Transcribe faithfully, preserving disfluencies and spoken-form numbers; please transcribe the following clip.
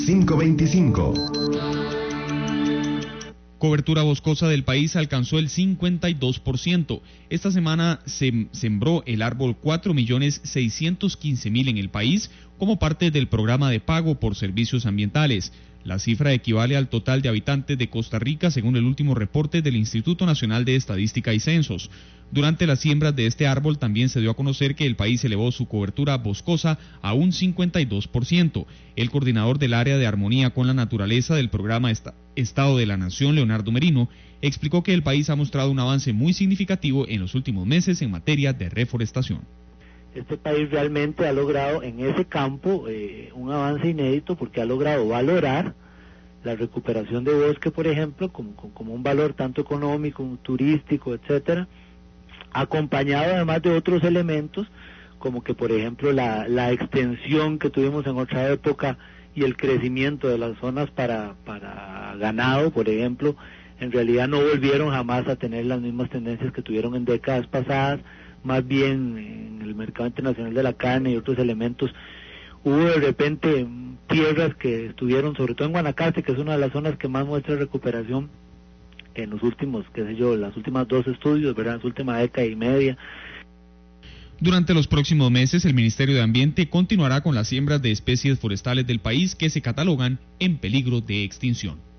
quinientos veinticinco. Cobertura boscosa del país alcanzó el cincuenta y dos por ciento. Esta semana se sembró el árbol cuatro millones seiscientos quince mil en el país como parte del programa de pago por servicios ambientales. La cifra equivale al total de habitantes de Costa Rica según el último reporte del Instituto Nacional de Estadística y Censos. Durante las siembras de este árbol también se dio a conocer que el país elevó su cobertura boscosa a un cincuenta y dos por ciento. El coordinador del área de armonía con la naturaleza del programa Estado de la Nación, Leonardo Merino, explicó que el país ha mostrado un avance muy significativo en los últimos meses en materia de reforestación. Este país realmente ha logrado en ese campo eh, un avance inédito porque ha logrado valorar la recuperación de bosque, por ejemplo, como, como un valor tanto económico, turístico, etcétera, acompañado además de otros elementos, como que por ejemplo la, la extensión que tuvimos en otra época y el crecimiento de las zonas para, para ganado, por ejemplo, en realidad no volvieron jamás a tener las mismas tendencias que tuvieron en décadas pasadas. Más bien en el mercado internacional de la carne y otros elementos, hubo de repente tierras que estuvieron, sobre todo en Guanacaste, que es una de las zonas que más muestra recuperación en los últimos, qué sé yo, las últimas dos estudios, ¿verdad?, las últimas década y media. Durante los próximos meses, el Ministerio de Ambiente continuará con las siembras de especies forestales del país que se catalogan en peligro de extinción.